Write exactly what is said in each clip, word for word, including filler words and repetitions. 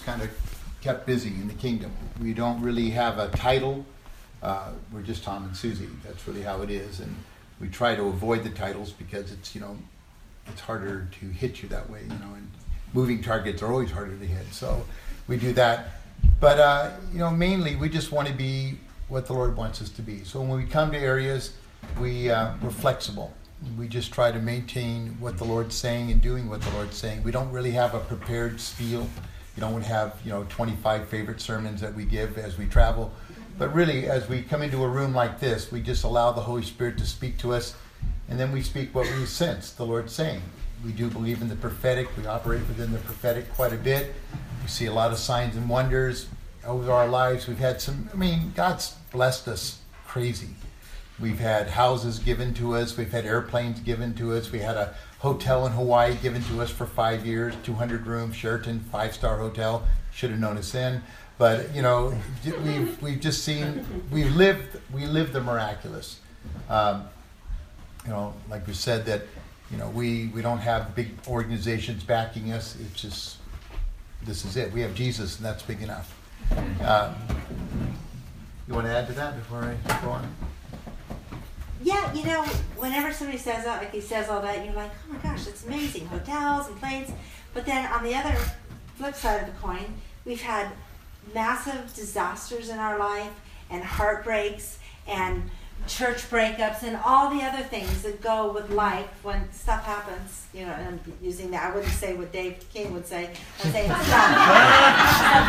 kind of kept busy in the kingdom. We don't really have a title. Uh, we're just Tom and Susie. That's really how it is. And we try to avoid the titles because it's, you know, it's harder to hit you that way, you know, and moving targets are always harder to hit. So we do that. But, uh, you know, mainly we just want to be what the Lord wants us to be. So when we come to areas, we, uh, we're flexible. We just try to maintain what the Lord's saying and doing what the Lord's saying. We don't really have a prepared spiel. You don't have, you know, twenty-five favorite sermons that we give as we travel. But really, as we come into a room like this, we just allow the Holy Spirit to speak to us, and then we speak what we sense the Lord's saying. We do believe in the prophetic. We operate within the prophetic quite a bit. We see a lot of signs and wonders over our lives. We've had some, I mean, God's blessed us crazy. We've had houses given to us. We've had airplanes given to us. We had a hotel in Hawaii given to us for five years, two hundred rooms, Sheraton, five-star hotel. Should have known us then. But, you know, we've, we've just seen, we've lived, we live the miraculous. Um, you know, like we said that, you know, we, we don't have big organizations backing us. It's just, this is it. We have Jesus, and that's big enough. Uh, you want to add to that before I go on? Yeah, you know, whenever somebody says that, like he says all that, you're like, oh my gosh, it's amazing. Hotels and planes. But then on the other flip side of the coin, we've had massive disasters in our life and heartbreaks and church breakups and all the other things that go with life when stuff happens. You know, and I'm using that. I wouldn't say what Dave King would say. I'm saying stuff. Stuff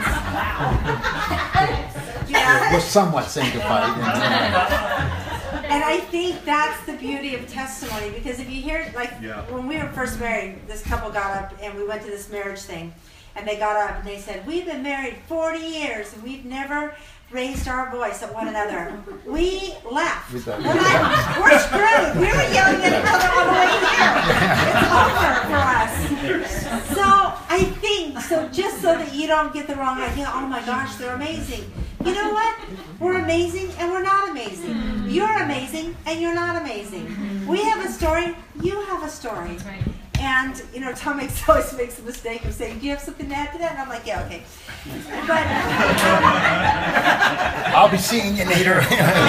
happens. Yeah. We're somewhat sanctified. And I think that's the beauty of testimony, because if you hear, like, yeah. when we were first married, this couple got up and we went to this marriage thing, and they got up and they said, we've been married forty years and we've never raised our voice at one another. We left. We're, like, we're screwed. We were yelling at each other on the way here. It's over for us. So I think, so just so that you don't get the wrong idea, oh my gosh, they're amazing. You know what? We're amazing and we're not amazing. You're amazing and you're not amazing. We have a story, you have a story. And, you know, Tom makes, always makes the mistake of saying, do you have something to add to that? And I'm like, yeah, okay. But I'll be seeing you later.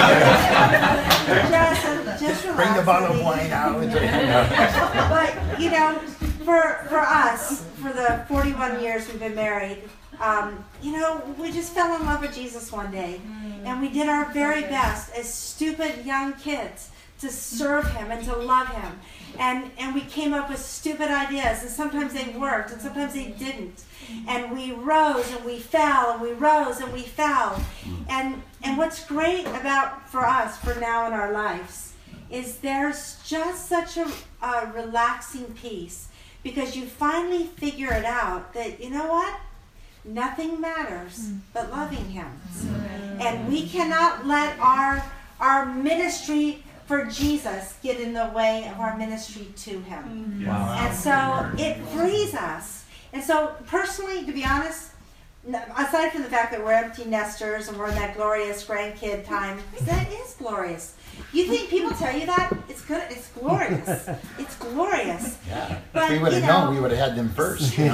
just, just relax. Bring the bottle of wine out. But, you know, for, for us, for the forty-one years we've been married, um, you know, we just fell in love with Jesus one day. And we did our very best as stupid young kids to serve him and to love him. And and we came up with stupid ideas, and sometimes they worked, and sometimes they didn't. And we rose and we fell, and we rose and we fell. And and what's great about, for us, for now in our lives, is there's just such a, a relaxing peace, because you finally figure it out that, you know what? Nothing matters but loving him. And we cannot let our our ministry for Jesus get in the way of our ministry to him. Wow. And so it frees us. And so personally, to be honest, aside from the fact that we're empty nesters and we're in that glorious grandkid time, that is glorious. You think people tell you that? It's good. It's glorious. It's glorious. Yeah. But, if we would have you know, known, we would have had them first. You know?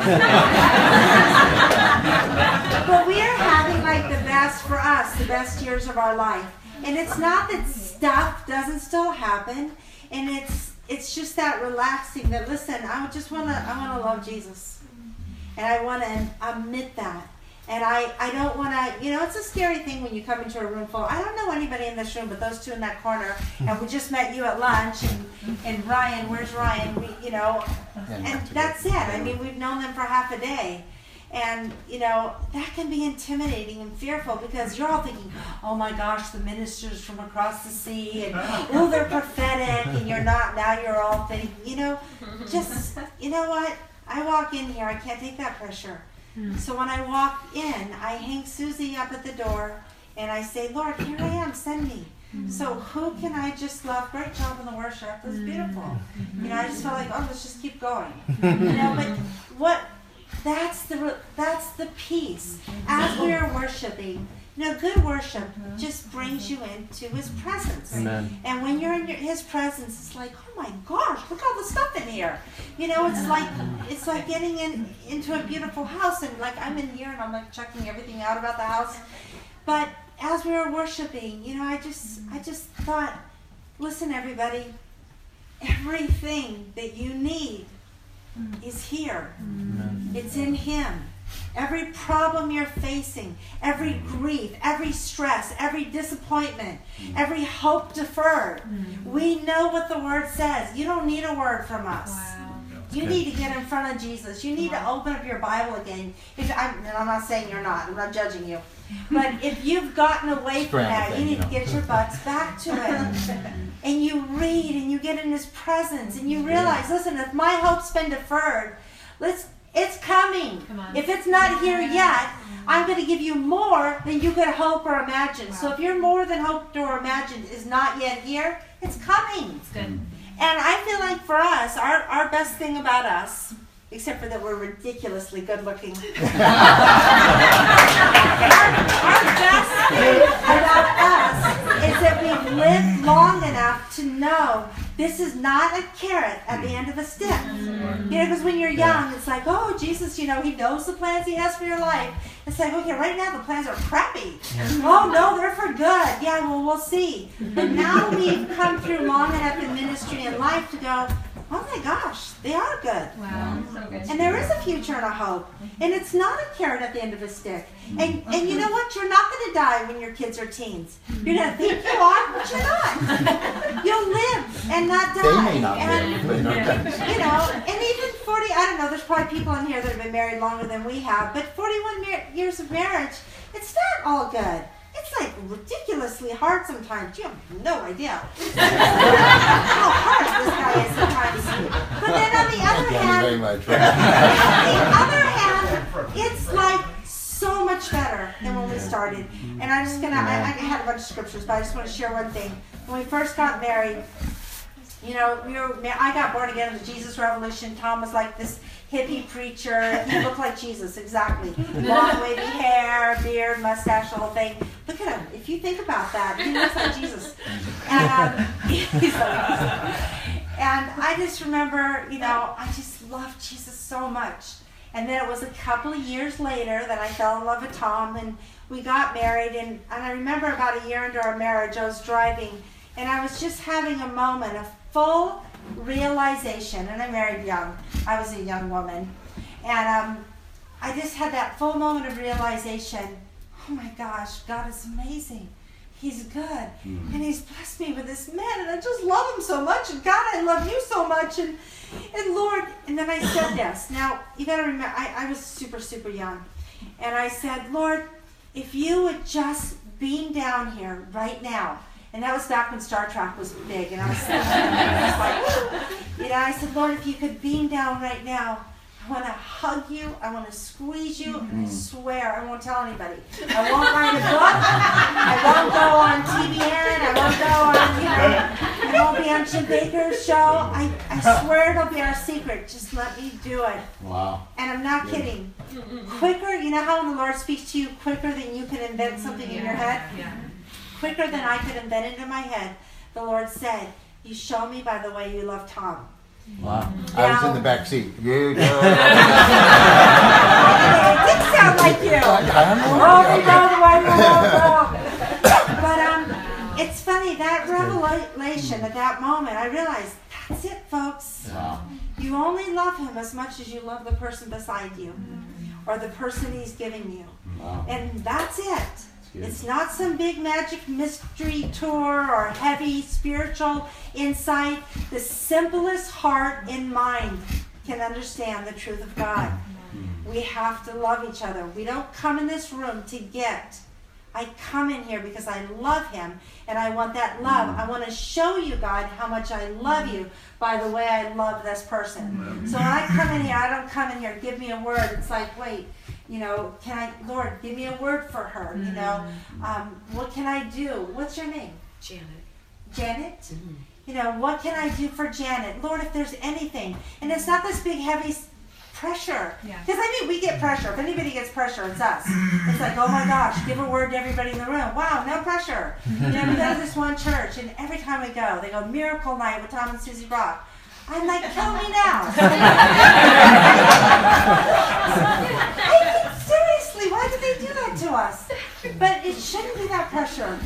But we are having like the best, for us, the best years of our life. And it's not that stuff doesn't still happen, and it's it's just that relaxing that, listen, I just want to I want to love Jesus, and I want to admit that, and I, I don't want to, you know, it's a scary thing when you come into a room full. I don't know anybody in this room but those two in that corner, and we just met you at lunch, and, and Ryan, where's Ryan? We, you know, and that's it. I mean, we've known them for half a day. And, you know, that can be intimidating and fearful, because you're all thinking, oh my gosh, the ministers from across the sea, and oh, they're prophetic, and you're not. Now you're all thinking, you know, just, you know what? I walk in here, I can't take that pressure. So when I walk in, I hang Susie up at the door, and I say, Lord, here I am, send me. So who can I just love? Great job in the worship. It was beautiful. You know, I just felt like, oh, let's just keep going. You know, but what... That's the that's the peace. As we are worshiping, you know, good worship just brings you into his presence. Amen. And when you're in your, his presence, it's like, oh my gosh, look at all the stuff in here. You know, it's like it's like getting in into a beautiful house, and like I'm in here and I'm like checking everything out about the house. But as we were worshiping, you know, I just I just thought, listen, everybody, everything that you need is here. Amen. It's in him. Every problem you're facing, every grief, every stress, every disappointment, every hope deferred. We know what the word says. You don't need a word from us. Wow. You good. need to get in front of Jesus. You need to open up your Bible again. If I'm, and I'm not saying you're not. I'm not judging you. But if you've gotten away from Strand that, thing, you need you to know. get your butts back to it. And you read and you get in his presence and you realize, listen, if my hope's been deferred, let's it's coming. Come on. If it's not here yet, I'm going to give you more than you could hope or imagine. So if you're more than hoped or imagined is not yet here, it's coming. It's good. And I feel like for us, our, our best thing about us, except for that we're ridiculously good looking. our, our best thing about us is that we've lived long enough to know this is not a carrot at the end of a stick. You know, because when you're young, it's like, oh, Jesus, you know, he knows the plans he has for your life. It's like, okay, right now the plans are crappy. Oh, no, they're for good. Yeah, well, we'll see. But now we've come through long enough in ministry and life to go, oh my gosh, they are good. Wow. So good. And there is a future and a hope. And it's not a carrot at the end of a stick. And and you know what? You're not going to die when your kids are teens. You're going to think you are, but you're not. You'll live and not die. They may not and, live, but not you know, and even forty, I don't know, there's probably people in here that have been married longer than we have, but forty-one mar- years of marriage, it's not all good. It's like ridiculously hard sometimes. You have no idea how hard this guy is sometimes. But then on the other Thank you hand, very much. on the other hand, it's like so much better than when we started. And I'm just gonna, I, I had a bunch of scriptures, but I just want to share one thing. When we first got married, you know, we were, I got born again in the Jesus Revolution. Tom was like this hippie preacher. He looked like Jesus, exactly. Long wavy hair, beard, mustache, the whole thing. Look at him. If you think about that, he looks like Jesus. And um, he's like, and I just remember, you know, I just loved Jesus so much. And then it was a couple of years later that I fell in love with Tom, and we got married. And, and I remember about a year into our marriage, I was driving, and I was just having a moment of full realization. And I married young. I was a young woman. And um, I just had that full moment of realization. Oh my gosh, God is amazing. He's good. Mm. And he's blessed me with this man. And I just love him so much. And God, I love you so much. And and Lord, and then I said this. Now, you got to remember, I, I was super, super young. And I said, Lord, if you would just beam down here right now. And that was back when Star Trek was big. And I was, I was like, you know, I said, Lord, if you could beam down right now, I want to hug you. I want to squeeze you. And I swear I won't tell anybody. I won't write a book. I won't go on T V N. I won't go on, you know, I won't be on Jim Baker's show. I, I swear it'll be our secret. Just let me do it. Wow. And I'm not kidding. Quicker, you know how when the Lord speaks to you quicker than you can invent something in your head? Yeah. Quicker than I could invent it in my head, the Lord said, you show me by the way you love Tom. Wow. I was in the back seat. You go. It did sound like you. I don't know. Oh, you know the way you love Tom. But um, it's funny, that revelation at that moment, I realized, that's it, folks. Wow. You only love him as much as you love the person beside you or the person he's giving you. Wow. And that's it. It's not some big magic mystery tour or heavy spiritual insight. The simplest heart and mind can understand the truth of God. We have to love each other. We don't come in this room to get. I come in here because I love him, and I want that love. I want to show you, God, how much I love you by the way I love this person. So when I come in here, I don't come in here, give me a word. It's like, wait, you know, can I, Lord, give me a word for her, you know. Um, what can I do? What's your name? Janet. Janet? Mm-hmm. You know, what can I do for Janet? Lord, if there's anything. And it's not this big, heavy pressure. Yeah. Because I mean, we get pressure. If anybody gets pressure, it's us. It's like, oh my gosh, give a word to everybody in the room. Wow, no pressure. You know, we go to this one church, and every time we go, they go, Miracle Night with Tom and Susie Brock. I'm like, kill me now. I mean, seriously, why did they do that to us? But it shouldn't be that pressure.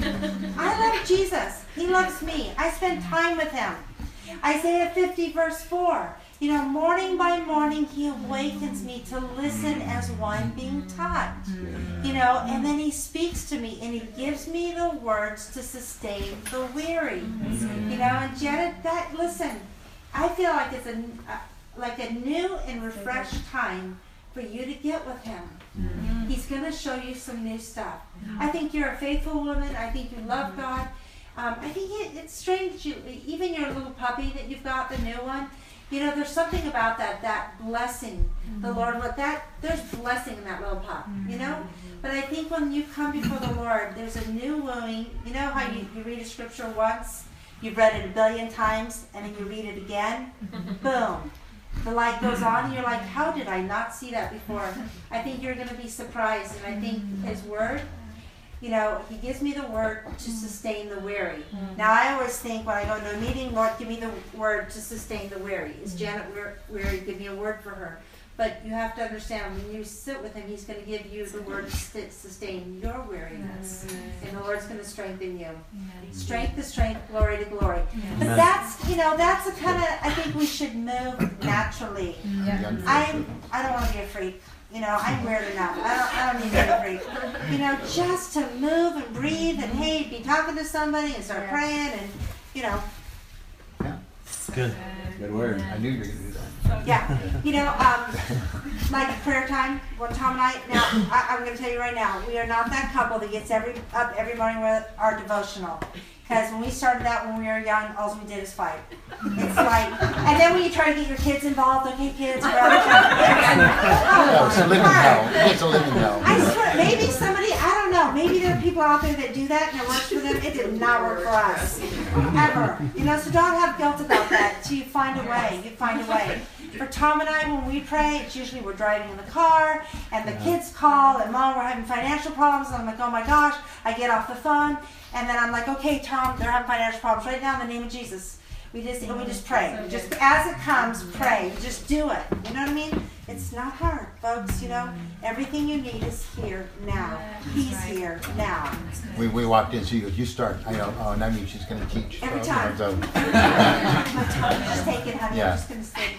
I love Jesus. He loves me. I spend time with him. Isaiah fifty verse four. You know, morning by morning he awakens me to listen as one being taught. You know, and then he speaks to me and he gives me the words to sustain the weary. You know, and Janet, that, listen, I feel like it's a, uh, like a new and refreshed time for you to get with him. Mm-hmm. He's going to show you some new stuff. I think you're a faithful woman. I think you love God. Um, I think it, it's strange, you, even your little puppy that you've got, the new one, you know, there's something about that, that blessing. Mm-hmm. The Lord, what that, there's blessing in that little pup, you know? But I think when you come before the Lord, there's a new wooing. You know how you, you read a scripture once, you've read it a billion times, and then you read it again? Boom. The light goes on, and you're like, how did I not see that before? I think you're going to be surprised, and I think his word, you know, he gives me the word to sustain the weary. Now, I always think when I go to a meeting, Lord, give me the word to sustain the weary. Is Janet weary? Give me a word for her. But you have to understand, when you sit with him, he's going to give you the word to sustain your weariness. And the Lord's going to strengthen you. Strength to strength, glory to glory. But that's, you know, that's the kind of, I think we should move naturally. I'm, I don't want to be a freak. You know, I'm weird enough. I don't, I don't need to be a freak. You know, just to move and breathe and, hey, be talking to somebody and start praying and, you know. Yeah. Good. Good word. I knew you were going to do that. Yeah, you know, um, like prayer time, when Tom and I, now, I, I'm going to tell you right now, we are not that couple that gets every up every morning with our devotional. Because when we started that when we were young, all we did is fight. It's like, and then when you try to get your kids involved, okay, kids, we're all Yeah, it's a living hell. It's a living hell. I swear, maybe somebody, I don't know, maybe there are people out there that do that and it works for them. It did not work for us, ever. You know, so don't have guilt about that. So you find a way, you find a way. For Tom and I, when we pray, it's usually we're driving in the car, and the kids call, and Mom, we're having financial problems, and I'm like, oh my gosh, I get off the phone, and then I'm like, okay, Tom, they're having financial problems. Right now, in the name of Jesus, we just we just pray. Just as it comes, pray. Just do it. You know what I mean? It's not hard, folks. You know, everything you need is here now. He's here now. We we walked in, she goes, you start. I go, oh, and that means she's going to teach. Every So, time. so- My Tom, just take it, honey. Yeah. I'm just gonna sit.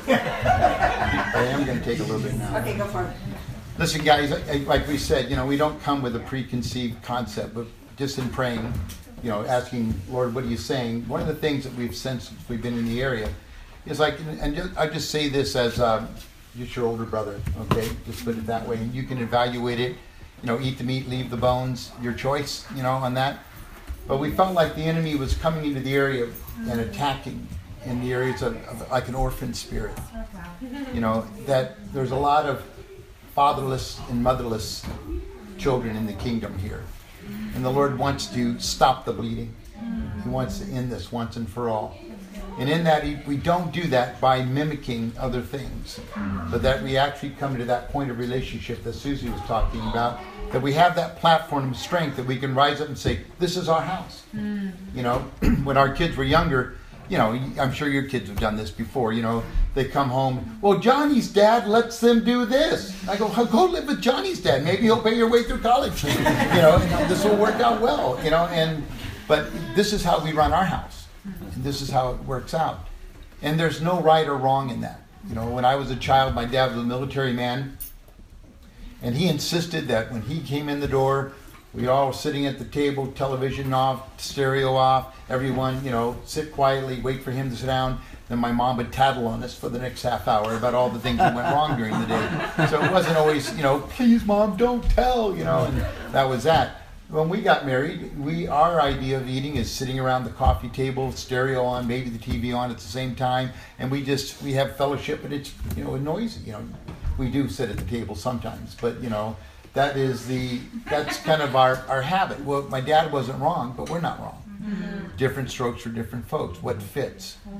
I am going to take a little bit now. Okay, go for it. Listen, guys, I- I- like we said, you know, we don't come with a preconceived concept, but just in praying, you know, asking, Lord, what are you saying? One of the things that we've sensed since we've been in the area is like, and just, I just say this as um, just your older brother, okay? Just put it that way. And you can evaluate it, you know, eat the meat, leave the bones, your choice, you know, on that. But we felt like the enemy was coming into the area and attacking in the areas of, of like an orphan spirit. You know, that there's a lot of fatherless and motherless children in the kingdom here. And the Lord wants to stop the bleeding. He wants to end this once and for all. And in that, he, we don't do that by mimicking other things, but that we actually come to that point of relationship that Susie was talking about, that we have that platform of strength that we can rise up and say, this is our house. You know, when our kids were younger, you know, I'm sure your kids have done this before, you know, they come home, well, Johnny's dad lets them do this. I go, go live with Johnny's dad. Maybe he'll pay your way through college. You know, and this will work out well, you know, and, but this is how we run our house. And this is how it works out. And there's no right or wrong in that. You know, when I was a child, my dad was a military man, and he insisted that when he came in the door, we all were sitting at the table, television off, stereo off, everyone, you know, sit quietly, wait for him to sit down. Then my mom would tattle on us for the next half hour about all the things that went wrong during the day. So it wasn't always, you know, please, Mom, don't tell, you know, and that was that. When we got married, we our idea of eating is sitting around the coffee table, stereo on, maybe the T V on at the same time, and we just, we have fellowship, and it's, you know, noisy, you know. We do sit at the table sometimes, but, you know, that is the, that's kind of our, our habit. Well, my dad wasn't wrong, but we're not wrong. Mm-hmm. Different strokes for different folks. What fits? Mm-hmm.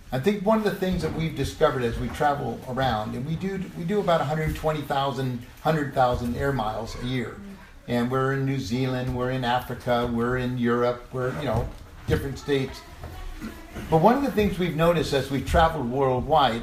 I think one of the things that we've discovered as we travel around, and we do we do about one hundred twenty thousand, one hundred thousand air miles a year. And we're in New Zealand, we're in Africa, we're in Europe, we're, you know, different states. But one of the things we've noticed as we've traveled worldwide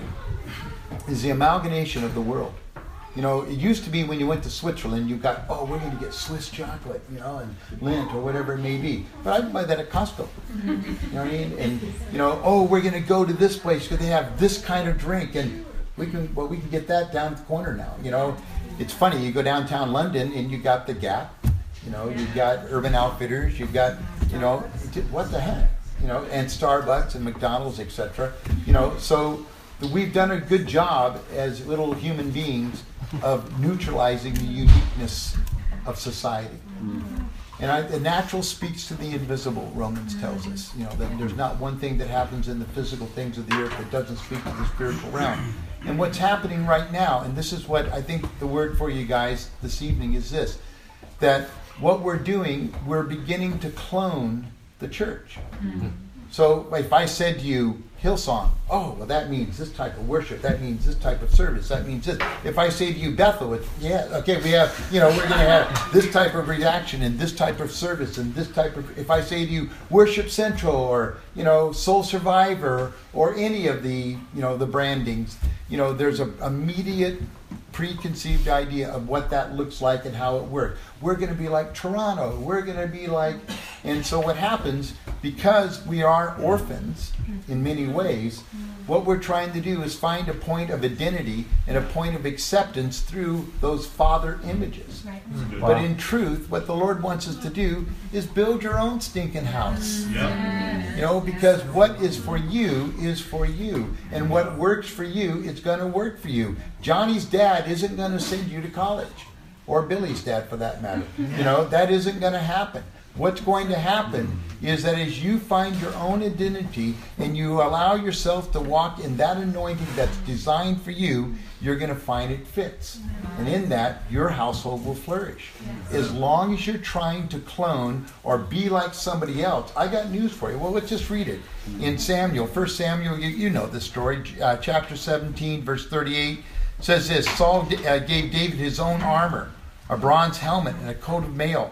is the amalgamation of the world. You know, it used to be when you went to Switzerland, you got, oh, we're going to get Swiss chocolate, you know, and Lindt or whatever it may be. But I can buy that at Costco. You know what I mean? And, you know, oh, we're going to go to this place because they have this kind of drink. And we can, well, we can get that down at the corner now. You know, it's funny. You go downtown London and you got the Gap. You know, you've got Urban Outfitters. You've got, you know, what the heck? You know, and Starbucks and McDonald's, et cetera. You know, so we've done a good job as little human beings of neutralizing the uniqueness of society. Mm-hmm. And I, the natural speaks to the invisible, Romans tells us. You know, that there's not one thing that happens in the physical things of the earth that doesn't speak to the spiritual realm. And what's happening right now, and this is what I think the word for you guys this evening is this, that what we're doing, we're beginning to clone the church. Mm-hmm. So if I said to you, Hillsong, oh, well, that means this type of worship, that means this type of service, that means this. If I say to you, Bethel, it's, yeah, okay, we have, you know, we're going to have this type of reaction and this type of service and this type of, if I say to you, Worship Central or, you know, Soul Survivor or any of the, you know, the brandings, you know, there's an immediate preconceived idea of what that looks like and how it works. We're going to be like Toronto. We're going to be like, and so what happens, because we are orphans in many ways, what we're trying to do is find a point of identity and a point of acceptance through those father images. Right. Wow. But in truth, what the Lord wants us to do is build your own stinking house. Yep. You know, because what is for you is for you. And what works for you, it's going to work for you. Johnny's dad isn't going to send you to college. Or Billy's dad, for that matter. You know, that isn't going to happen. What's going to happen is that as you find your own identity and you allow yourself to walk in that anointing that's designed for you, you're going to find it fits. And in that, your household will flourish. As long as you're trying to clone or be like somebody else, I got news for you. Well, let's just read it. In Samuel, First Samuel, you, you know the story, uh, chapter seventeen, verse thirty-eight, says this, Saul uh, gave David his own armor, a bronze helmet and a coat of mail.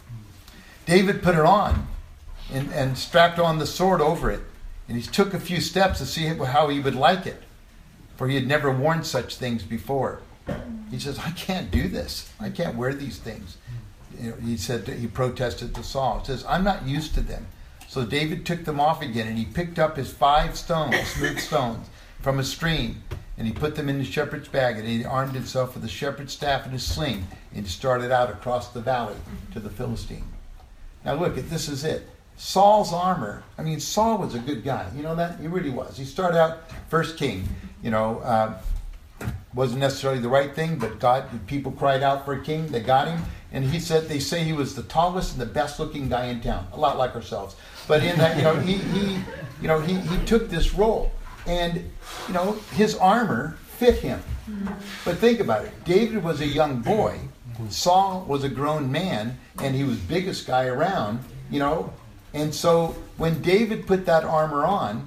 David put it on and, and strapped on the sword over it. And he took a few steps to see how he would like it. For he had never worn such things before. He says, I can't do this. I can't wear these things. You know, he said, he protested to Saul. He says, I'm not used to them. So David took them off again, and he picked up his five stones, smooth stones, from a stream. And he put them in his shepherd's bag, and he armed himself with a shepherd's staff and his sling, and he started out across the valley to the Philistine. Now look, this is it. Saul's armor, I mean, Saul was a good guy. You know that? He really was. He started out first king. You know, uh, wasn't necessarily the right thing, but God, people cried out for a king. They got him. And he said, they say he was the tallest and the best looking guy in town. A lot like ourselves. But in that, you know, he, he you know, he, he took this role. And, you know, his armor fit him. But think about it. David was a young boy. Saul was a grown man, and he was biggest guy around, you know. And so when David put that armor on,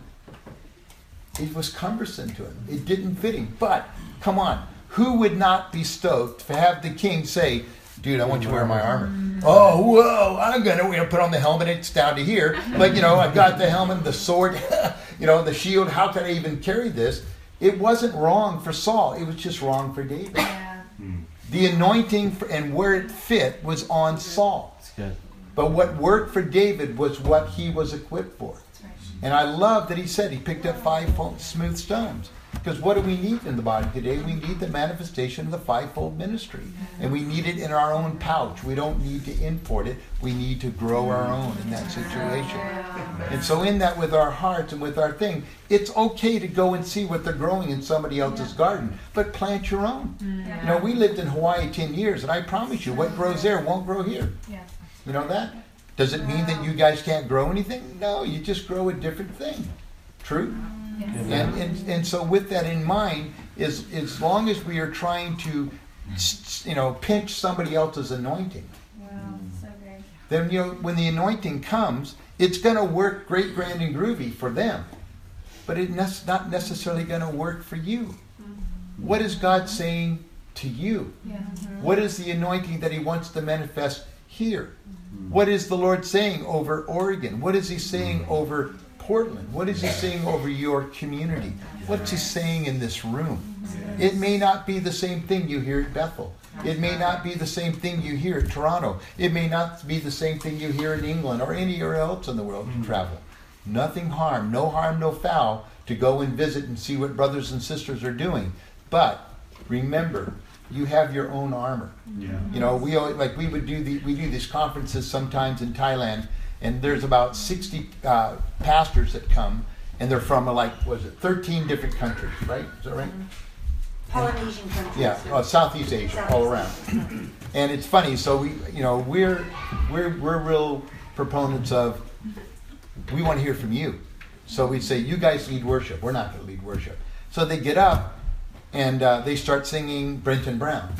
it was cumbersome to him. It didn't fit him. But, come on, who would not be stoked to have the king say, dude, I want you to wear my armor. Oh, whoa, I'm going to you know, put on the helmet. It's down to here. But, you know, I've got the helmet, the sword, you know, the shield. How can I even carry this? It wasn't wrong for Saul. It was just wrong for David. Yeah. The anointing for, and where it fit was on Saul. That's good. But what worked for David was what he was equipped for. Right. And I love that he said he picked up five smooth stones. Because what do we need in the body today? We need the manifestation of the fivefold ministry. And we need it in our own pouch. We don't need to import it. We need to grow our own in that situation. And so in that, with our hearts and with our thing, it's okay to go and see what they're growing in somebody else's garden. But plant your own. You know, we lived in Hawaii ten years, and I promise you, what grows there won't grow here. You know that? Does it mean that you guys can't grow anything? No, you just grow a different thing. True? Yes. And, and and so with that in mind, is as long as we are trying to, you know, pinch somebody else's anointing, wow, so great. Then, you know, when the anointing comes, it's going to work great, grand, and groovy for them. but it's not necessarily going to work for you. What is God saying to you? Yeah. What is the anointing that he wants to manifest here? What is the Lord saying over Oregon? What is he saying over Portland? What is he saying over your community? What's he saying in this room? It may not be the same thing you hear at Bethel. It may not be the same thing you hear at Toronto. It may not be the same thing you hear in England or anywhere else in the world you travel. Nothing harm, no harm, no foul to go and visit and see what brothers and sisters are doing. But remember, you have your own armor. Yeah. You know, we always, like we would do the we do these conferences sometimes in Thailand, and there's about sixty uh, pastors that come, and they're from uh, like was it thirteen different countries, right? Is that right? Polynesian countries. Yeah, uh, Southeast Asia, all around. And it's funny. So we, you know, we're we're we're real proponents of. We want to hear from you. So we say, you guys lead worship. We're not going to lead worship. So they get up and uh, they start singing Brenton Brown.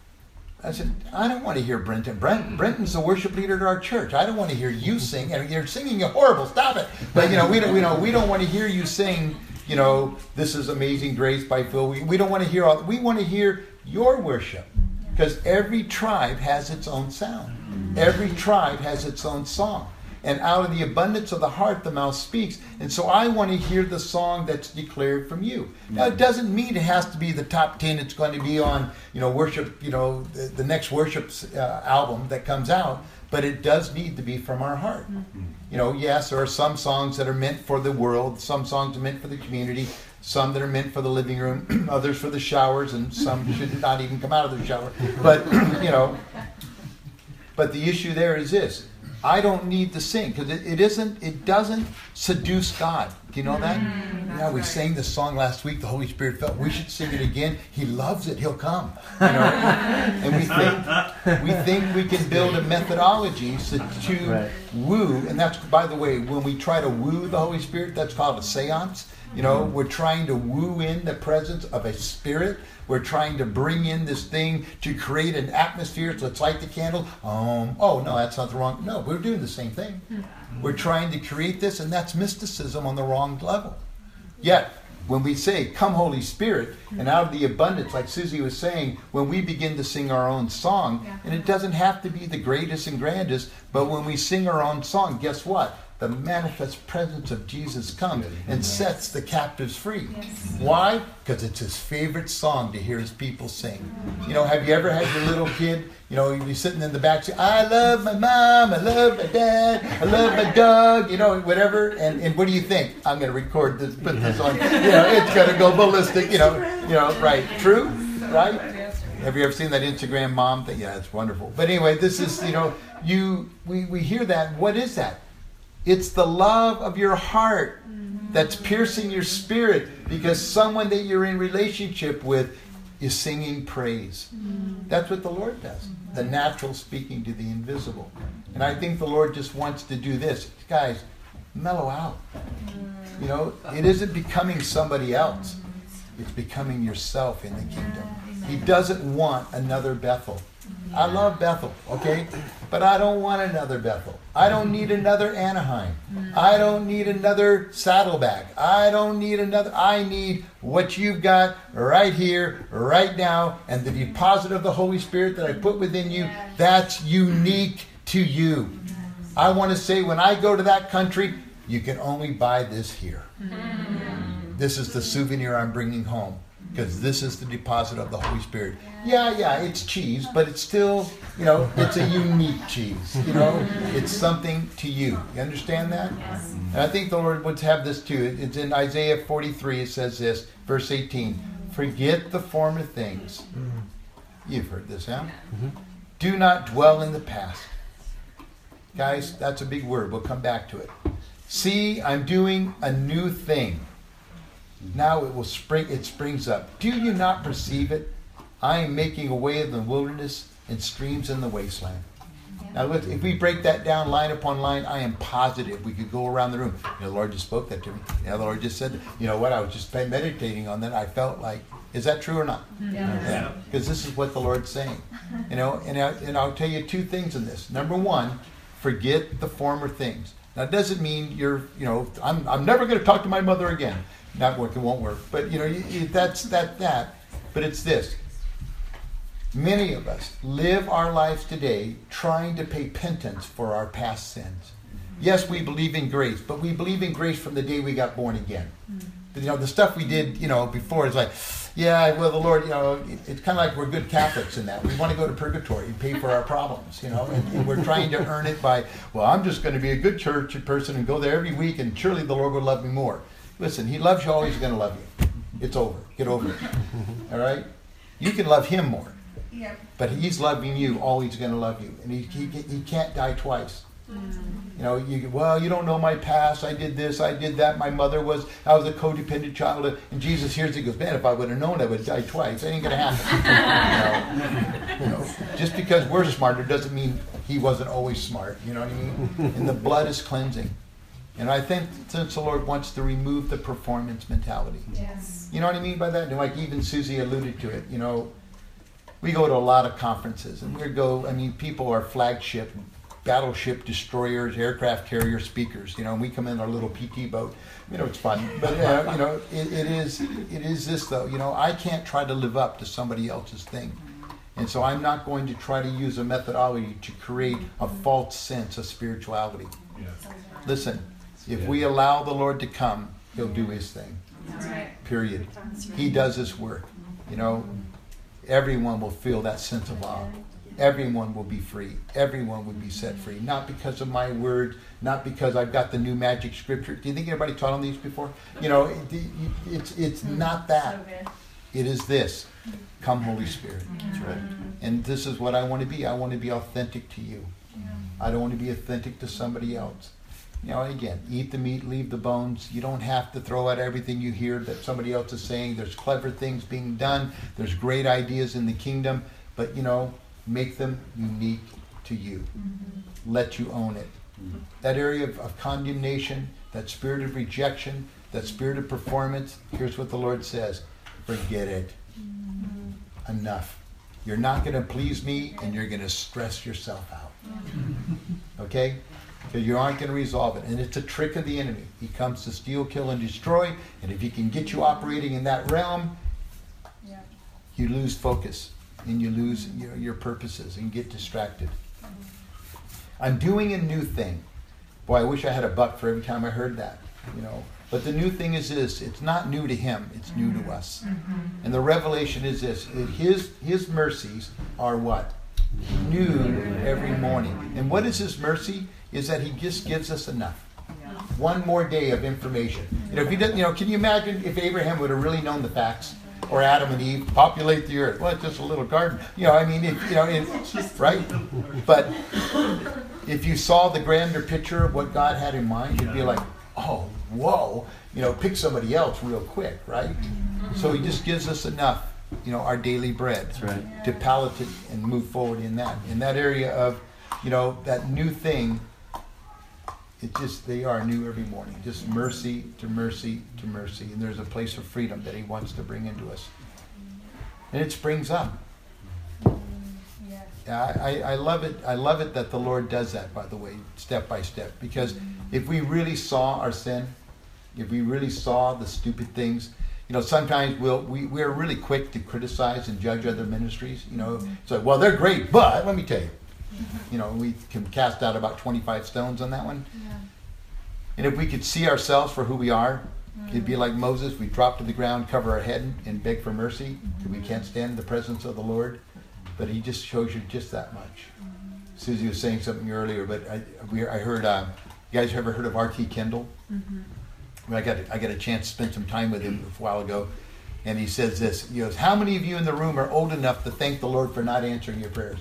I said, I don't want to hear Brenton. Brent, Brenton's the worship leader at our church. I don't want to hear you sing. And you're singing it horrible. Stop it. But you know, we don't. We know we don't want to hear you sing. You know, this is Amazing Grace by Phil. We, we don't want to hear all. We want to hear your worship, because every tribe has its own sound. Every tribe has its own song. And out of the abundance of the heart, the mouth speaks. And so I want to hear the song that's declared from you. Now, it doesn't mean it has to be the top ten. It's going to be on, you know, worship, you know, the, the next worship uh, album that comes out. But it does need to be from our heart. Mm-hmm. You know, yes, there are some songs that are meant for the world. Some songs are meant for the community. Some that are meant for the living room. Others for the showers. And some should not even come out of the shower. But, you know, but the issue there is this. I don't need to sing, because it, it isn't, it doesn't seduce God. Do you know that? Mm, yeah, we right. sang this song last week. The Holy Spirit felt we should sing it again. He loves it. He'll come. You know? And we think we think we can build a methodology to, to right. woo. And that's, by the way, when we try to woo the Holy Spirit, that's called a seance. You know, we're trying to woo in the presence of a spirit. We're trying to bring in this thing to create an atmosphere. So let's light the candle. Um, oh, no, that's not the wrong. No, we're doing the same thing. We're trying to create this, and that's mysticism on the wrong level. Yet, when we say, come Holy Spirit, and out of the abundance, like Susie was saying, when we begin to sing our own song, yeah. and it doesn't have to be the greatest and grandest, but when we sing our own song, guess what? The manifest presence of Jesus comes and sets the captives free. Yes. Why? Because it's his favorite song to hear his people sing. You know, have you ever had your little kid, you know, you'd be sitting in the back saying, I love my mom, I love my dad, I love my dog, you know, whatever. And, and what do you think? I'm going to record this, put this on, you know, it's going to go ballistic, you know, you know, right. True? Right? Have you ever seen that Instagram mom thing? Yeah, it's wonderful. But anyway, this is, you know, you we, we hear that. What is that? It's the love of your heart that's piercing your spirit because someone that you're in relationship with is singing praise. That's what the Lord does. The natural speaking to the invisible. And I think the Lord just wants to do this. Guys, mellow out. You know, it isn't becoming somebody else. It's becoming yourself in the kingdom. He doesn't want another Bethel. I love Bethel, okay? But I don't want another Bethel. I don't need another Anaheim. I don't need another Saddleback. I don't need another. I need what you've got right here, right now, and the deposit of the Holy Spirit that I put within you, that's unique to you. I want to say when I go to that country, you can only buy this here. This is the souvenir I'm bringing home. Because this is the deposit of the Holy Spirit. Yeah, yeah, it's cheese, but it's still, you know, it's a unique cheese. You know, it's something to you. You understand that? Yes. And I think the Lord would have this too. It's in Isaiah forty-three. It says this, verse eighteen. Forget the former things. You've heard this, huh? Do not dwell in the past. Guys, that's a big word. We'll come back to it. See, I'm doing a new thing. Now it will spring. It springs up. Do you not perceive it? I am making a way in the wilderness and streams in the wasteland. Yeah. Now, look, if we break that down line upon line, I am positive we could go around the room. You know, the Lord just spoke that to me. You know, the Lord just said, you know what? I was just meditating on that. I felt like, is that true or not? Yeah. Because this is what the Lord's saying. You know, and I, and I'll tell you two things in this. Number one, forget the former things. That doesn't mean you're, you know, I'm, I'm never going to talk to my mother again. Not work, it won't work. But, you know, you, you, that's that, that. But it's this. Many of us live our lives today trying to pay penance for our past sins. Yes, we believe in grace, but we believe in grace from the day we got born again. But, you know, the stuff we did, you know, before is like, yeah, well, the Lord, you know, it, it's kind of like we're good Catholics in that. We want to go to purgatory and pay for our problems, you know, and, and we're trying to earn it by, well, I'm just going to be a good church person and go there every week and surely the Lord will love me more. Listen, he loves you, always going to love you. It's over. Get over it. All right? You can love him more. Yeah. But he's loving you, always going to love you. And he, he, he can't die twice. You know, you well, you don't know my past. I did this, I did that. My mother was, I was a codependent child. And Jesus hears it, he goes, man, if I would have known, I would have died twice. That ain't going to happen. you, know, you know, just because we're smarter doesn't mean he wasn't always smart. You know what I mean? And the blood is cleansing. And I think since the Lord wants to remove the performance mentality. Yes. You know what I mean by that? And like even Susie alluded to it, you know, we go to a lot of conferences and we go, I mean, people are flagship, battleship destroyers, aircraft carrier speakers, you know, and we come in our little P T boat. You know, it's fun. But, uh, you know, it, it is it is this, though. You know, I can't try to live up to somebody else's thing. And so I'm not going to try to use a methodology to create a false sense of spirituality. Yeah. Listen, if we allow the Lord to come, he'll do his thing. That's right. Period. He does his work. You know, everyone will feel that sense of awe. Everyone will be free. Everyone will be set free. Not because of my word, not because I've got the new magic scripture. Do you think anybody taught on these before? You know, it, it, it's it's not that. It is this. Come, Holy Spirit. That's right. And this is what I want to be. I want to be authentic to you. I don't want to be authentic to somebody else. You know, again, eat the meat, leave the bones. You don't have to throw out everything you hear that somebody else is saying. There's clever things being done. There's great ideas in the kingdom. But, you know, make them unique to you. Mm-hmm. Let you own it. Mm-hmm. That area of, of condemnation, that spirit of rejection, that spirit of performance, here's what the Lord says. Forget it. Mm-hmm. Enough. You're not going to please me and you're going to stress yourself out. Mm-hmm. Okay? Because you aren't going to resolve it. And it's a trick of the enemy. He comes to steal, kill, and destroy. And if he can get you operating in that realm, yeah. you lose focus. And you lose your, your purposes and get distracted. I'm doing a new thing. Boy, I wish I had a buck for every time I heard that. You know. But the new thing is this. It's not new to him. It's new to us. Mm-hmm. And the revelation is this. His, his mercies are what? New every morning. And what is his mercy? Is that he just gives us enough. One more day of information. You know, if he didn't, you know, can you imagine if Abraham would have really known the facts? Or Adam and Eve, populate the earth. Well, it's just a little garden. You know, I mean, if, you know, if, right? But if you saw the grander picture of what God had in mind, you'd be like, oh, whoa. You know, pick somebody else real quick, right? So he just gives us enough, you know, our daily bread. That's right. To palate it and move forward in that. In that area of, you know, that new thing, it just, they are new every morning. Just mercy to mercy to mercy. And there's a place of freedom that he wants to bring into us. And it springs up. Yeah, I, I love it. I love it that the Lord does that, by the way, step by step. Because if we really saw our sin, if we really saw the stupid things, you know, sometimes we'll, we, we're really quick to criticize and judge other ministries. You know, it's like, well, they're great, but let me tell you. You know, we can cast out about twenty-five stones on that one. Yeah. And if we could see ourselves for who we are, mm-hmm. it'd be like Moses. We drop to the ground, cover our head, and beg for mercy because mm-hmm. we can't stand in the presence of the Lord. But he just shows you just that much. Mm-hmm. Susie was saying something earlier, but I, we, I heard, uh, you guys ever heard of R T Kendall? Mm-hmm. I, mean, I, got, I got a chance to spend some time with him a while ago. And he says this, he goes, how many of you in the room are old enough to thank the Lord for not answering your prayers?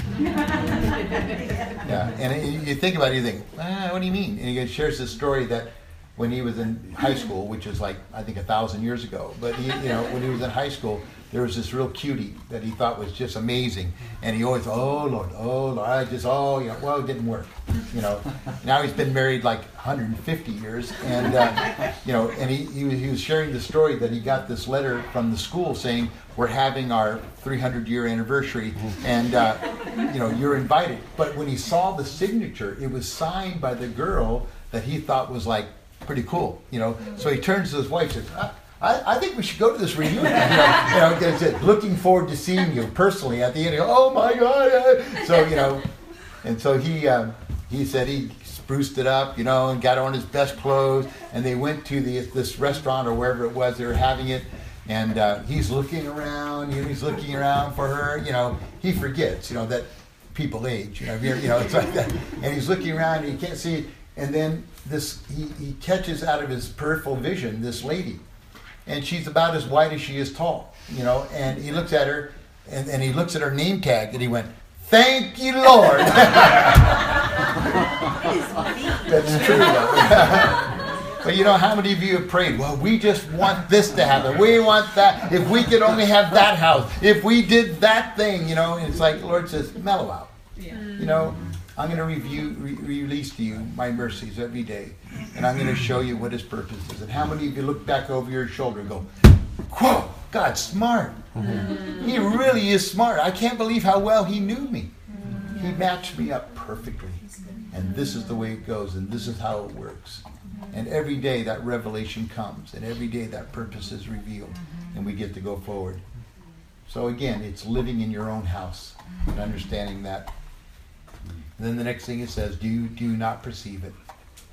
Yeah, and you think about it, you think, ah, what do you mean? And he shares this story that when he was in high school, which is like, I think a thousand years ago, but he, you know, when he was in high school, there was this real cutie that he thought was just amazing. And he always, oh, Lord, oh, Lord, I just, oh, you know, well, it didn't work. You know, now he's been married like one hundred fifty years. And, uh, you know, and he, he, was, he was sharing the story that he got this letter from the school saying, we're having our three hundred year anniversary and, uh, you know, you're invited. But when he saw the signature, it was signed by the girl that he thought was like pretty cool, you know. So he turns to his wife and says, I, I, I think we should go to this reunion. You know, you know, he said, looking forward to seeing you personally at the end. He goes, oh my God. So, you know, and so he um, he said he spruced it up, you know, and got on his best clothes, and they went to the, this restaurant or wherever it was they were having it, and uh, he's looking around, you know, he's looking around for her, you know, he forgets, you know, that people age, you know, you know, it's like that, and he's looking around, and he can't see it, and then this, he, he catches out of his peripheral vision this lady, and she's about as wide as she is tall, you know, and he looks at her, and, and he looks at her name tag, and he went, thank you, Lord. That's true, though. But you know, how many of you have prayed, well, we just want this to happen. We want that. If we could only have that house. If we did that thing, you know. And it's like the Lord says, mellow out. Yeah. You know, I'm going to review, re- release to you my mercies every day. And I'm going to show you what his purpose is. And how many of you look back over your shoulder and go, whoa, God's smart. Mm-hmm. He really is smart. I can't believe how well he knew me. Mm-hmm. He matched me up perfectly. And this is the way it goes, and this is how it works. And every day that revelation comes, and every day that purpose is revealed, and we get to go forward. So again, it's living in your own house and understanding that. And then the next thing it says, do you, do you not perceive it?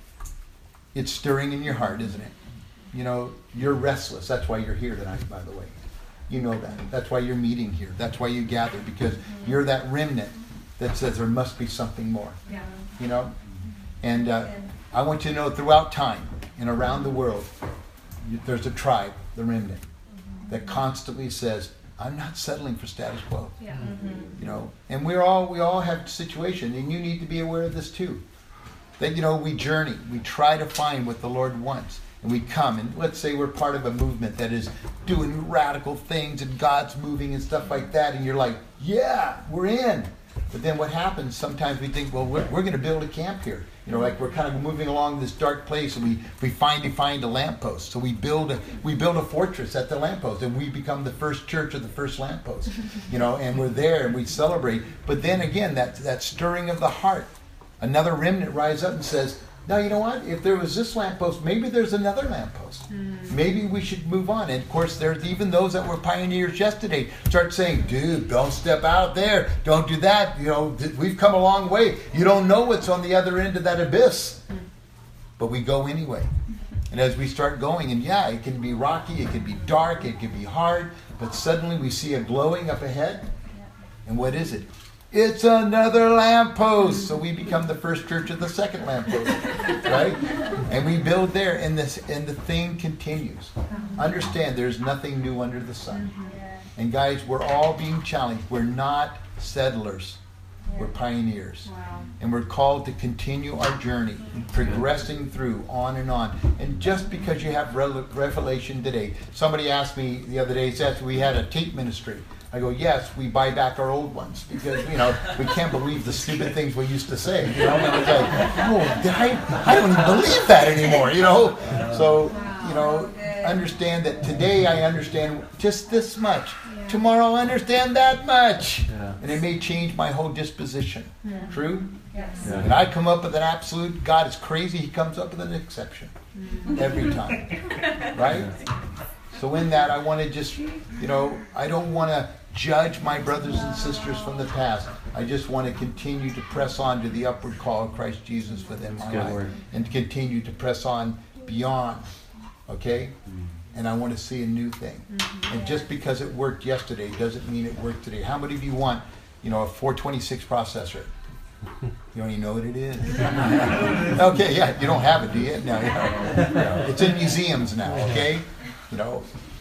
It's stirring in your heart, isn't it? You know, you're restless. That's why you're here tonight, by the way. You know that. That's why you're meeting here. That's why you gather, because you're that remnant that says there must be something more. Yeah. You know? And uh, I want you to know throughout time and around the world, you, there's a tribe, the remnant, that constantly says, I'm not settling for status quo. Yeah. Mm-hmm. You know? And we're all, we all have situations, and you need to be aware of this too. That, you know, we journey. We try to find what the Lord wants. And we come, and let's say we're part of a movement that is doing radical things, and God's moving and stuff like that, and you're like, yeah, we're in. But then what happens, sometimes we think, well, we're, we're going to build a camp here. You know, like we're kind of moving along this dark place, and we, we finally find a lamppost. So we build a we build a fortress at the lamppost, and we become the first church of the first lamppost. You know, and we're there, and we celebrate. But then again, that, that stirring of the heart, another remnant rise up and says, now, you know what? If there was this lamppost, maybe there's another lamppost. Mm. Maybe we should move on. And, of course, there's even those that were pioneers yesterday start saying, dude, don't step out there. Don't do that. You know, th- we've come a long way. You don't know what's on the other end of that abyss. Mm. But we go anyway. And as we start going, and yeah, it can be rocky, it can be dark, it can be hard, but suddenly we see a glowing up ahead. Yeah. And what is it? It's another lamppost. So we become the first church of the second lamppost, right? And we build there, and this and the thing continues. Understand, there's nothing new under the sun. And guys, we're all being challenged. We're not settlers. We're pioneers. Wow. And we're called to continue our journey, progressing through, on and on. And just because you have re- revelation today, somebody asked me the other day, says we had a tape ministry. I go, yes, we buy back our old ones because, you know, we can't believe the stupid things we used to say. You know, and it's like, oh, did I, I don't even believe that anymore, you know. So, you know, understand that today I understand just this much. Tomorrow I'll understand that much. Yeah. And it may change my whole disposition. Yeah. True? Yes. Yeah. And I come up with an absolute, God is crazy, he comes up with an exception. Mm-hmm. Every time. Right? Yeah. So in that, I want to just, you know, I don't want to judge my brothers and sisters from the past. I just want to continue to press on to the upward call of Christ Jesus within my life. Word. And to continue to press on beyond. Okay? And I want to see a new thing. Mm-hmm. And just because it worked yesterday doesn't mean it worked today. How many of you want, you know, a four twenty-six processor? You don't even know what it is. Okay, yeah, you don't have it, do you? No, you know, it's in museums now, okay? You know,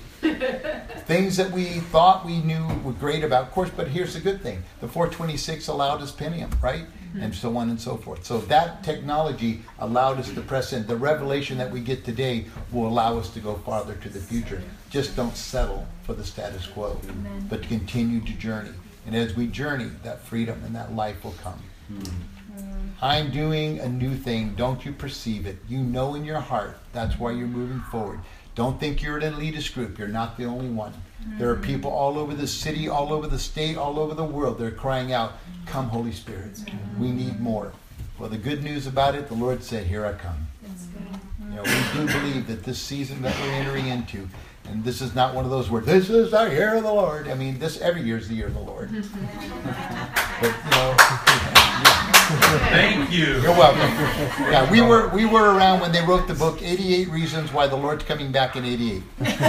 things that we thought we knew were great about, of course, but here's the good thing. The four twenty-six allowed us Pentium, right? Mm-hmm. And so on and so forth. So that technology allowed us to press in. The revelation that we get today will allow us to go farther to the future. Just don't settle for the status quo, Amen. But continue to journey. And as we journey, that freedom and that life will come. Mm-hmm. I'm doing a new thing. Don't you perceive it? You know in your heart. That's why you're moving forward. Don't think you're an elitist group. You're not the only one. Mm-hmm. There are people all over the city, all over the state, all over the world. They're crying out, come Holy Spirit. Mm-hmm. We need more. Well, the good news about it, the Lord said, here I come. You know, we do believe that this season that we're entering into, and this is not one of those words, this is the year of the Lord. I mean, this every year is the year of the Lord. But, you know, thank you. You're welcome. Yeah, we were we were around when they wrote the book eighty-eight Reasons Why the Lord's Coming Back in eighty-eight.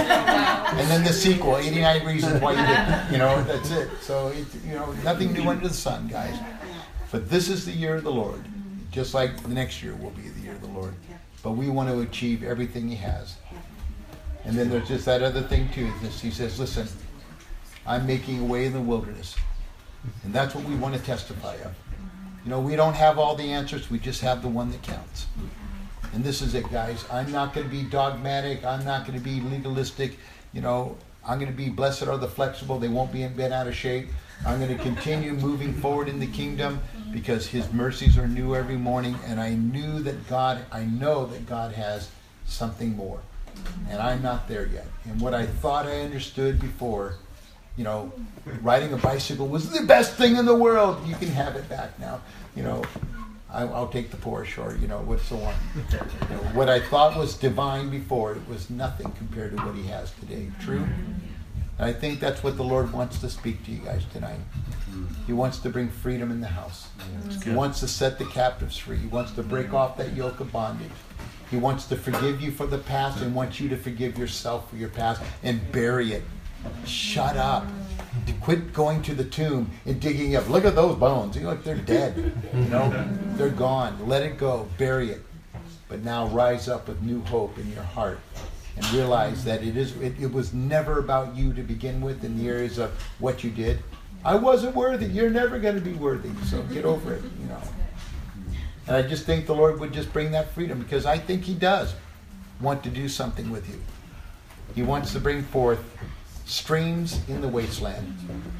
And then the sequel, eighty-nine Reasons Why You Didn't. You know, that's it. So, it, you know, nothing new under the sun, guys. But this is the year of the Lord. Just like the next year will be the year of the Lord. But we want to achieve everything he has. And then there's just that other thing too. This, he says, listen, I'm making a way in the wilderness. And that's what we want to testify of. You know, we don't have all the answers. We just have the one that counts. And this is it, guys. I'm not going to be dogmatic. I'm not going to be legalistic. You know, I'm going to be blessed are the flexible. They won't be bent out of shape. I'm going to continue moving forward in the kingdom because his mercies are new every morning. And I knew that God, I know that God has something more. And I'm not there yet. And what I thought I understood before, you know, riding a bicycle was the best thing in the world. You can have it back now. You know, I, I'll take the Porsche or, you know, what's the one? You know, what I thought was divine before, it was nothing compared to what he has today. True? And I think that's what the Lord wants to speak to you guys tonight. He wants to bring freedom in the house. He wants to set the captives free. He wants to break off that yoke of bondage. He wants to forgive you for the past and wants you to forgive yourself for your past and bury it. Shut up. To quit going to the tomb and digging up. Look at those bones. You look, they're dead. You know, they're gone. Let it go. Bury it. But now rise up with new hope in your heart and realize that it is. It, it was never about you to begin with in the areas of what you did. I wasn't worthy. You're never going to be worthy. So get over it. You know. And I just think the Lord would just bring that freedom because I think he does want to do something with you. He wants to bring forth streams in the wasteland.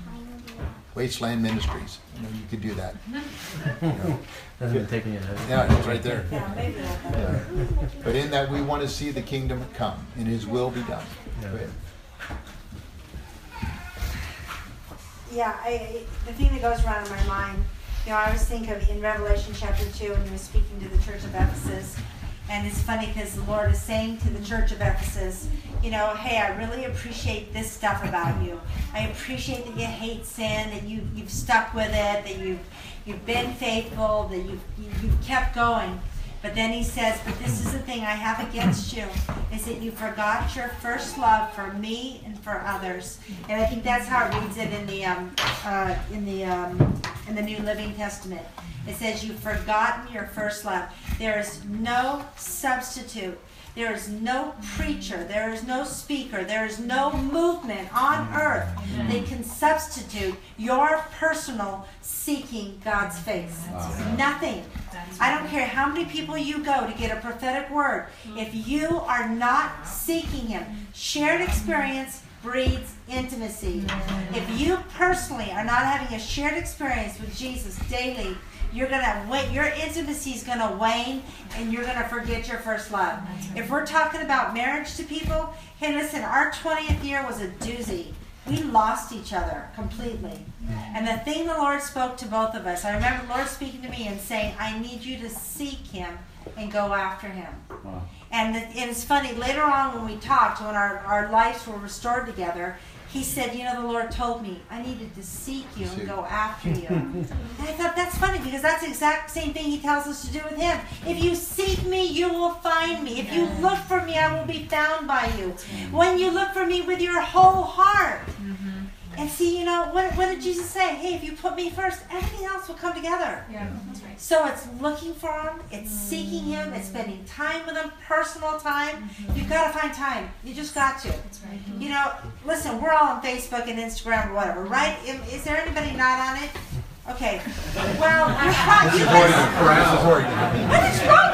Wasteland Ministries. You know, you could do that. You know. I'm taking it. Yeah, it's right there. Yeah. But in that we want to see the kingdom come and his will be done. Yeah. Go ahead. Yeah, I, I, the thing that goes around in my mind, you know, I always think of in Revelation chapter two when he was speaking to the church of Ephesus. And it's funny because the Lord is saying to the church of Ephesus, you know, hey, I really appreciate this stuff about you. I appreciate that you hate sin, that you, you've stuck with it, that you've, you've been faithful, that you've, you've kept going. But then he says, but this is the thing I have against you, is that you forgot your first love for me and for others. And I think that's how it reads it in the um, uh, in the um, in the New Living Testament. It says, you've forgotten your first love. There is no substitute. There is no preacher. There is no speaker. There is no movement on earth that can substitute your personal seeking God's face. Nothing. I don't care how many people you go to get a prophetic word. If you are not seeking him, shared experience breeds intimacy. If you personally are not having a shared experience with Jesus daily, you're gonna wait. Your intimacy is gonna wane, and you're gonna forget your first love. If we're talking about marriage to people, hey, listen, our twentieth year was a doozy. We lost each other completely. And the thing the Lord spoke to both of us, I remember the Lord speaking to me and saying, I need you to seek him and go after him. Wow. And, the, and it's funny, later on when we talked, when our, our lives were restored together, he said, you know, the Lord told me I needed to seek you and go after you. And I thought that's funny because that's the exact same thing he tells us to do with him. If you seek me, you will find me. If you look for me, I will be found by you. When you look for me with your whole heart. And see, you know, what, what did Jesus say? Hey, if you put me first, everything else will come together. Yeah, that's right. So it's looking for him, it's seeking him, it's spending time with him, personal time. Mm-hmm. You've got to find time. You just got to. That's right. Mm-hmm. You know, listen, we're all on Facebook and Instagram or whatever, right? Is there anybody not on it? Okay. Well, you're probably, you guys, what is wrong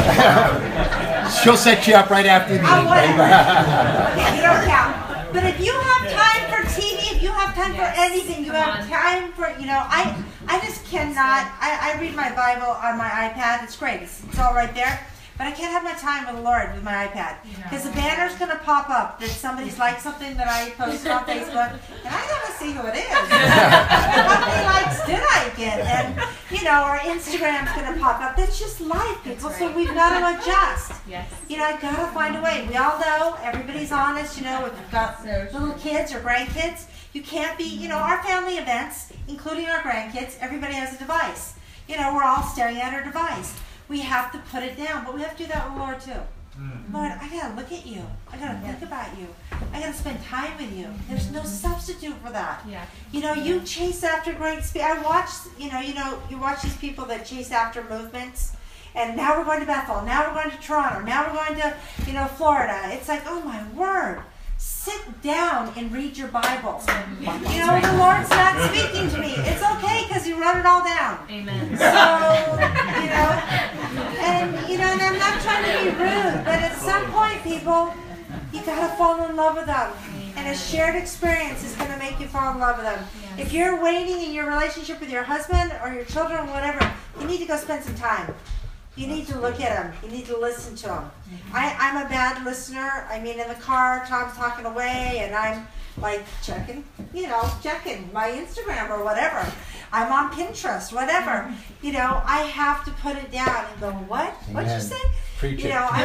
with you? She'll set you up right after the Oh, whatever. Okay, you don't count. But if you have time for T V, if you have time Yes. for anything, you Come have on. time for, you know, I I just cannot, I, I read my Bible on my iPad. It's great. It's, it's all right there. but I can't have my time with the Lord with my iPad. Because the banner's going to pop up that somebody's liked something that I posted on Facebook, and I got to see who it is. How many likes did I get? And, you know, our Instagram's going to pop up. That's just life, people. So we've got to adjust. Yes. You know, I've got to find a way. We all know, everybody's honest, you know, if you've got little kids or grandkids, you can't be, you know, our family events, including our grandkids, everybody has a device. You know, we're all staring at our device. We have to put it down, but we have to do that with the Lord too. Mm. Lord, I gotta look at you. I gotta think about you. I gotta spend time with you. There's no substitute for that. Yeah. You know, you chase after great speed. I watch, you know, you know, you watch these people that chase after movements. And now we're going to Bethel. Now we're going to Toronto. Now we're going to, you know, Florida. It's like, oh my word. Sit down and read your Bible. You know, the Lord's not speaking to me. It's okay because you wrote it all down. Amen. So, you know, and, you know, and I'm not trying to be rude, but at some point, people, you got to fall in love with them. And a shared experience is going to make you fall in love with them. If you're waiting in your relationship with your husband or your children or whatever, you need to go spend some time. You need to look at them. You need to listen to them. I, I'm a bad listener. I mean, in the car, Tom's talking away, and I'm like checking, you know, checking my Instagram or whatever. I'm on Pinterest, whatever. You know, I have to put it down and go, what? What'd you say? Preach you it. know, I,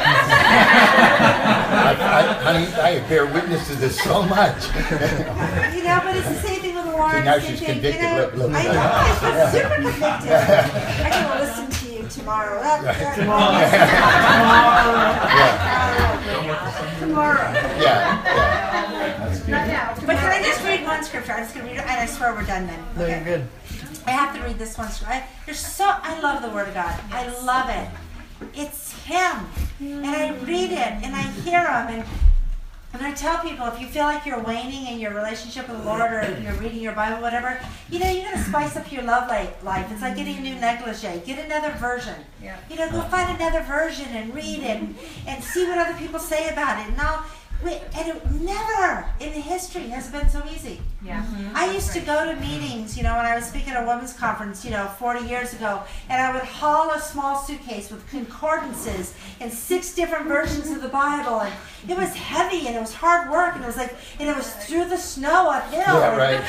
I, I, honey, I bear witness to this so much. You know, but it's the same thing with the Lord. See, now same she's thing, convicted. You know, Look, look, I know, look. I'm super convicted. I can listen to you tomorrow. That, that, tomorrow. Tomorrow. Yeah, yeah. That's good. But can I just read one scripture? I'm just going to read it, and I swear we're done then. No, Okay. you're good. I have to read this one. I, there's so, I love the Word of God. I love it. It's Him. And I read it, and I hear Him, and And I tell people, if you feel like you're waning in your relationship with the Lord, or you're reading your Bible, whatever, you know, you got to spice up your love life. It's like getting a new negligee. Get another version. Yeah. You know, go find another version and read it and, and see what other people say about it. And I'll, and it never in history has been so easy. Yeah. Mm-hmm. I used to go to meetings, you know, when I was speaking at a women's conference, you know, forty years ago, and I would haul a small suitcase with concordances and six different versions of the Bible, and it was heavy and it was hard work, and it was like, and it was through the snow uphill. Yeah, right.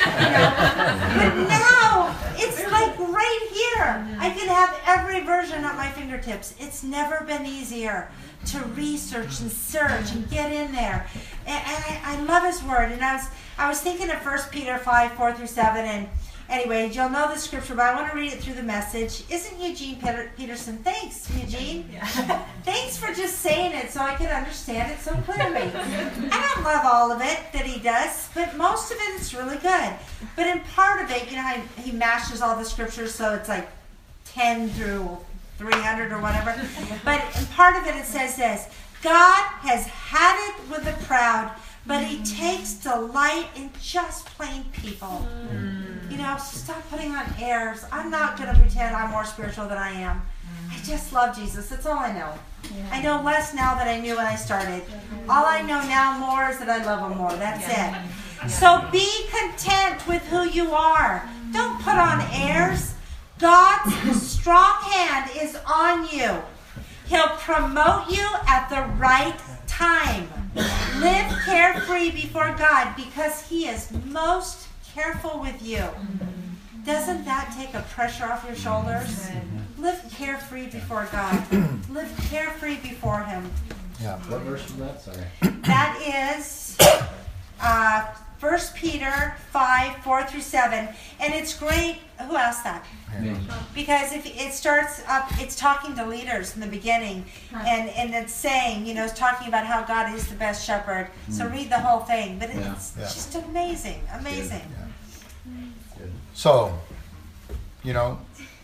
And, you know, but now it's like right here. I can have every version at my fingertips. It's never been easier to research and search and get in there. And, and I, I love His Word. And I was I was thinking of First Peter five, four through seven, and anyway, you'll know the scripture, but I want to read it through the Message. Isn't Eugene Peter, Peterson? Thanks, Eugene. Yeah. Thanks for just saying it so I can understand it so clearly. I don't love all of it that he does, but most of it is really good. But in part of it, you know, how he mashes all the scriptures, so it's like ten through three hundred or whatever. But in part of it, it says this: God has had it with the proud, but He takes delight in just plain people. Mm. You know, stop putting on airs. I'm not going to pretend I'm more spiritual than I am. Mm. I just love Jesus. That's all I know. Yeah. I know less now than I knew when I started. All I know now more is that I love Him more. That's yeah. it. Yeah. So be content with who you are. Don't put on airs. God's strong hand is on you. He'll promote you at the right time. Live carefree before God because He is most careful with you. Doesn't that take a pressure off your shoulders? Live carefree before God. Live carefree before Him. Yeah. What verse is that? Sorry. That is uh, First Peter five, four through seven. And it's great. Who asked that? Me. Because if it starts up, it's talking to leaders in the beginning, and, and it's saying, you know, it's talking about how God is the best shepherd. So read the whole thing. But Yeah. it's Yeah. just amazing, amazing. Good. So, you know,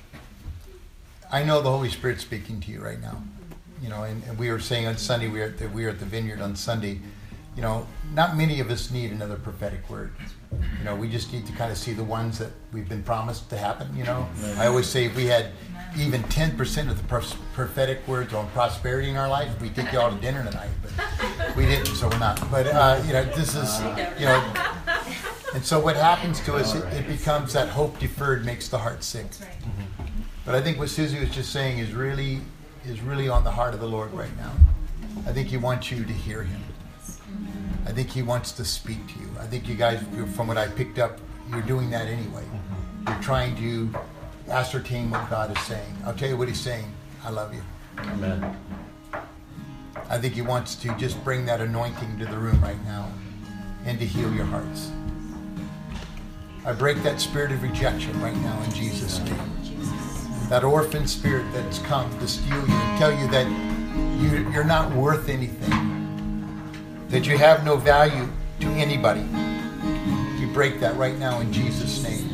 I know the Holy Spirit's speaking to you right now. You know, and, and we were saying on Sunday, we were at the, we were at the Vineyard on Sunday. You know, not many of us need another prophetic word. You know, we just need to kind of see the ones that we've been promised to happen, you know. I always say if we had even ten percent of the pros- prophetic words on prosperity in our life, we'd take you all to dinner tonight. But we didn't, so we're not. But, uh, you know, this is, you know, and so what happens to us, it, it becomes that hope deferred makes the heart sick. But I think what Susie was just saying is really is really on the heart of the Lord right now. I think He wants you to hear Him. I think He wants to speak to you. I think you guys, from what I picked up, you're doing that anyway. You're trying to ascertain what God is saying. I'll tell you what He's saying. I love you. Amen. I think He wants to just bring that anointing to the room right now and to heal your hearts. I break that spirit of rejection right now in Jesus' name. That orphan spirit that's come to steal you and tell you that you, you're not worth anything, that you have no value to anybody. We break that right now in Jesus' name.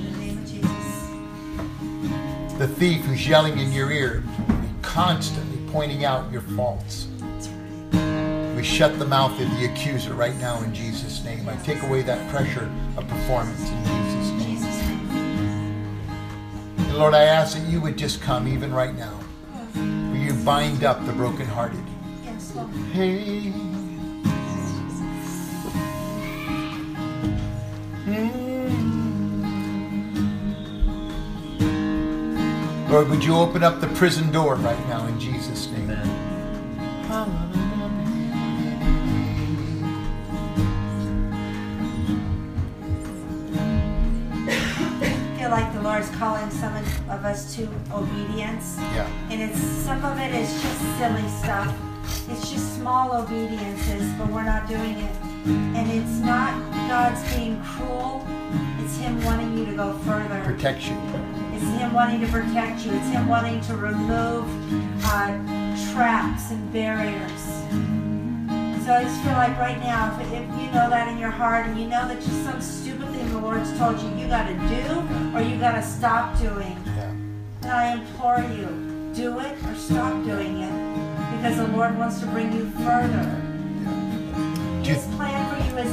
The thief who's yelling in your ear, constantly pointing out your faults. We shut the mouth of the accuser right now in Jesus' name. I take away that pressure of performance in Jesus' name. And Lord, I ask that you would just come even right now. Will you bind up the brokenhearted? Yes, Lord. Hey. Mm. Lord, would you open up the prison door right now in Jesus' name? Amen. I feel like the Lord's calling some of us to obedience. Yeah. And it's some of it is just silly stuff. It's just small obediences, but we're not doing it. And it's not God's being cruel. It's Him wanting you to go further. Protect you. It's Him wanting to protect you. It's Him wanting to remove uh, traps and barriers. So I just feel like right now, if, if you know that in your heart and you know that just some stupid thing the Lord's told you you got to do or you got to stop doing, Yeah. then I implore you, do it or stop doing it, because the Lord wants to bring you further. His plan for you is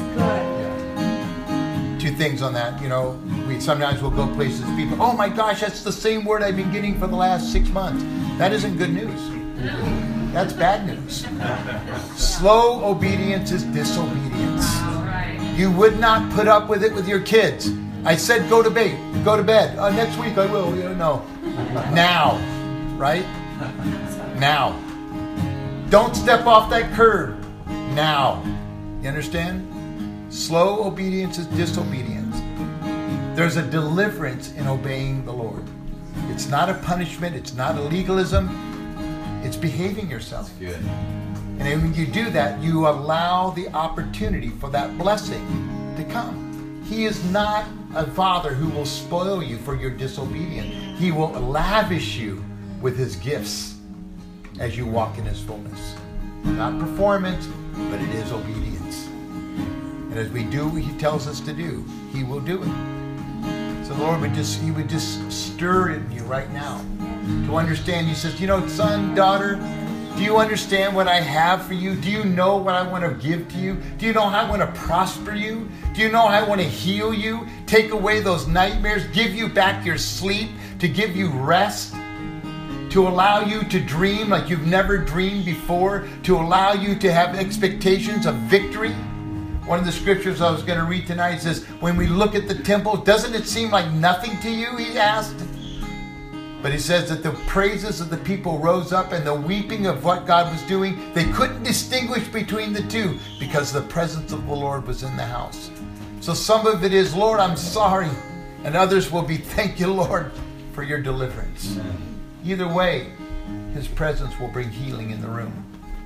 good. Two things on that. You know, we sometimes will go places, people, oh my gosh, that's the same word I've been getting for the last six months. That isn't good news. That's bad news. Slow obedience is disobedience. You would not put up with it with your kids. I said go to bed. Go to bed. Uh, next week I will. You know, now, right? Now. Don't step off that curb. Now. You understand? Slow obedience is disobedience. There's a deliverance in obeying the Lord. It's not a punishment. It's not a legalism. It's behaving yourself. Good. And then when you do that, you allow the opportunity for that blessing to come. He is not a father who will spoil you for your disobedience. He will lavish you with His gifts as you walk in His fullness. Not performance, but it is obedience. And as we do what He tells us to do, He will do it. So the Lord would just, He would just stir it in you right now to understand. He says, you know, son, daughter, do you understand what I have for you? Do you know what I want to give to you? Do you know how I want to prosper you? Do you know how I want to heal you? Take away those nightmares, give you back your sleep, to give you rest, to allow you to dream like you've never dreamed before, to allow you to have expectations of victory. One of the scriptures I was going to read tonight says, when we look at the temple, doesn't it seem like nothing to you? He asked. But he says that the praises of the people rose up and the weeping of what God was doing, they couldn't distinguish between the two because the presence of the Lord was in the house. So some of it is, Lord, I'm sorry. And others will be, thank you, Lord, for your deliverance. Amen. Either way, His presence will bring healing in the room.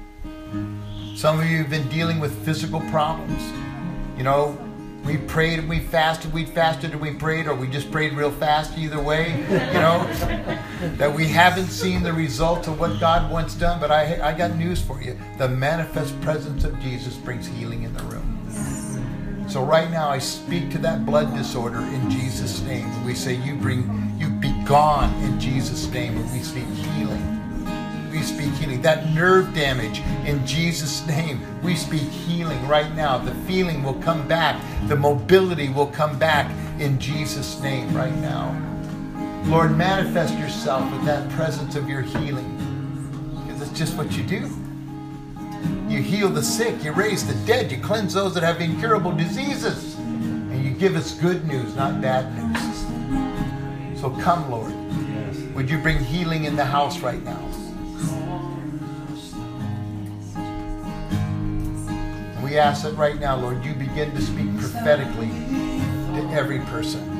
Some of you have been dealing with physical problems. You know, we prayed and we fasted, we fasted and we prayed, or we just prayed real fast, either way, you know, that we haven't seen the results of what God wants done. But I, I got news for you. The manifest presence of Jesus brings healing in the room. So right now I speak to that blood disorder in Jesus' name. And we say, you bring, you be gone in Jesus' name. And we speak healing. We speak healing. That nerve damage in Jesus' name, we speak healing right now. The feeling will come back. The mobility will come back in Jesus' name right now. Lord, manifest yourself with that presence of your healing, because it's just what you do. You heal the sick, you raise the dead, you cleanse those that have incurable diseases, and you give us good news, not bad news. So come, Lord. Would you bring healing in the house right now? We ask that right now, Lord, you begin to speak prophetically to every person.